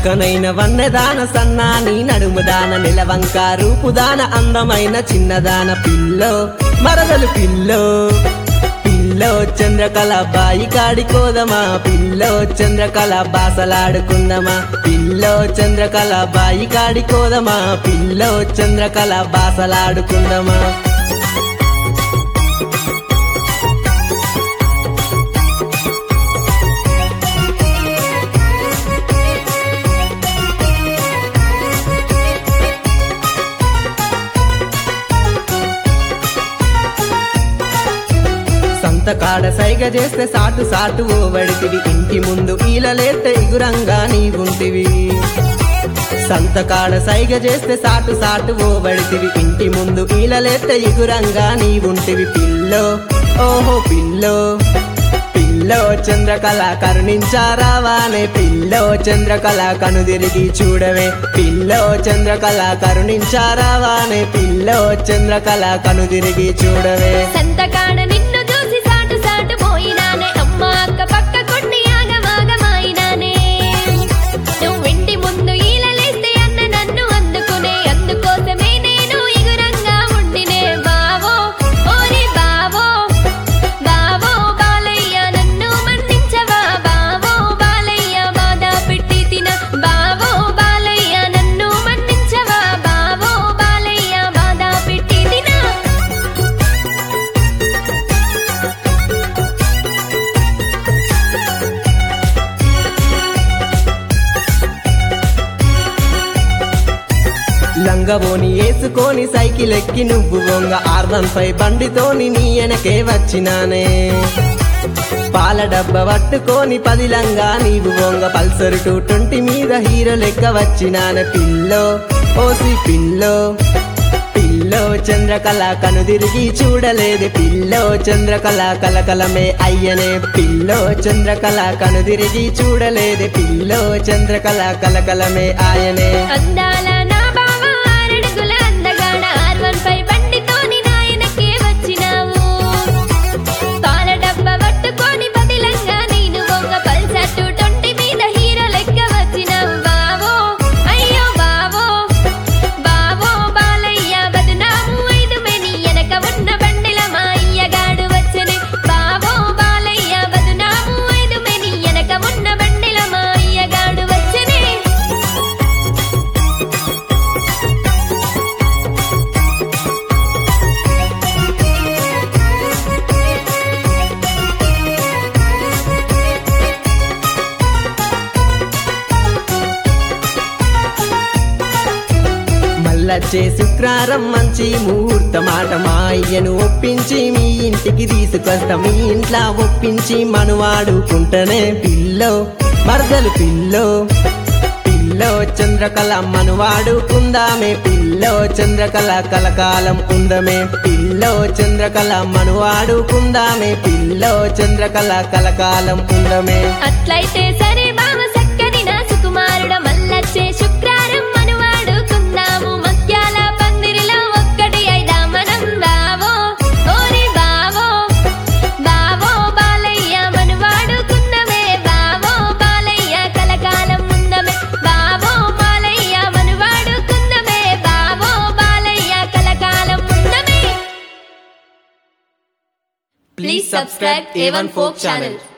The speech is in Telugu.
చక్కనైన వన్నెదాన సన్నాని నడుముదాన నిలవంక రూపుదాన అందమైన చిన్నదాన పిల్లో మరదలు పిల్లో పిల్లో చంద్రకళ బాయి కాడికోదమా పిల్లో చంద్రకళ బాసలాడుకుందమా పిల్లో చంద్రకళ బాయి కాడికోదమా పిల్లో చంద్రకళ బాసలాడుకుందమా సంతకాడ సైగ చేస్తే సాటు సాటు ఓవడితివి ఇంటి ముందు ఈలలేస్తే ఇగురంగా నీవుంటివి సంతకాడ సైగ చేస్తే సాటు సాటు ఓవడితివి ఇంటి ముందు ఈలలేస్తే ఇగురంగా నీవుంటివి పిల్లో ఓహో పిల్లో పిల్లో చంద్రకళ కరుణించారావానే పిల్లో చంద్రకళ కనుదిరిగి చూడవే పిల్లో చంద్రకళ కరుణించారావానే పిల్లో చంద్రకళ కనుదిరిగి చూడవే సంతకాడ నిన్ను చూసి సాటు సాటు పోయినానే అమ్మ అక్క పక్క కొన్ని ఆగమాగమాయినానే నువ్వు ఇంటి ముందు ఈలలేస్తే అన్న నన్ను అందుకునే అందుకోసమే నేను ఇగురంగా ఉండినే బావో ఓరి బావో బావో బాలయ్య నన్ను మన్నించవా బావో బాలయ్య బాధ పెట్టి తిన బావో బాలయ్య నన్ను మన్నించవా బావో బాలయ్య బాధ పెట్టి తిన లంగబోని వేసుకొని సైకిల్ ఎక్కి నువ్వు వంగ R15 బండితోని నీ వెనకే వచ్చినానే పాల డబ్బ పట్టుకొని పదిలంగా నీవు వంగ పల్సర్ 220 మీద హీరో లెక్క వచ్చినానే పిల్లో ఓసి పిల్లో పిల్లో చంద్రకళ కనుదిరిగి చూడలేదు పిల్లో చంద్రకళ కలకలమే అయ్యనే పిల్లో చంద్రకళ కనుదిరిగి చూడలేదు పిల్లో చంద్రకళ కలకలమే ఆయనే అందాల నా బావ ఆరడుగుల అందగాడ R15 బండితోని నాయనకే వచ్చినావు పాల డబ్బ పట్టుకొని బదిలంగా నేను వంగ పల్సర్ 220 మీద హీరో లెక్క వచ్చినావు బావో అయ్యో బావో బావో బాలయ్య బదునాము ఐదు మెని వెనక ఉన్న బండిల మా అయ్యగాడు వచ్చనే బావో బాలయ్య బదునాము ఐదు మెని వెనక ఉన్న బండిల మా అయ్యగాడు వచ్చనే మల్లచ్చే శుక్రారం మంచి ముహూర్తమాట మా అయ్యను ఒప్పించి మీ ఇంటికి తీసుకొస్తా మీ ఇంట్లో ఒప్పించి మనువాడుకుంటనే పిల్లో మరదలు పిల్లో పిల్లో చంద్రకళ మనువాడుకుందామే పిల్లో చంద్రకళ కలకాలం ఉందమే పిల్లో చంద్రకళ మనువాడుకుందామే పిల్లో చంద్రకళ కలకాలం ఉందమే అట్లయితే సరే బావ సక్కని నా సుకుమారుడ మల్లచ్చే శుక్రారం మనువాడుకుందాము మధ్యాల పందిరిలో ఒక్కటి అయిదా మనం బావో ఓరి బావో బావో బాలయ్య మనువాడుకుందమే బావో బాలయ్య కలకాలం ఉందమే బావో బాలయ్య మనువాడుకుందమే బావో బాలయ్య కలకాలం ఉందమే. Please subscribe A1 Folk channel.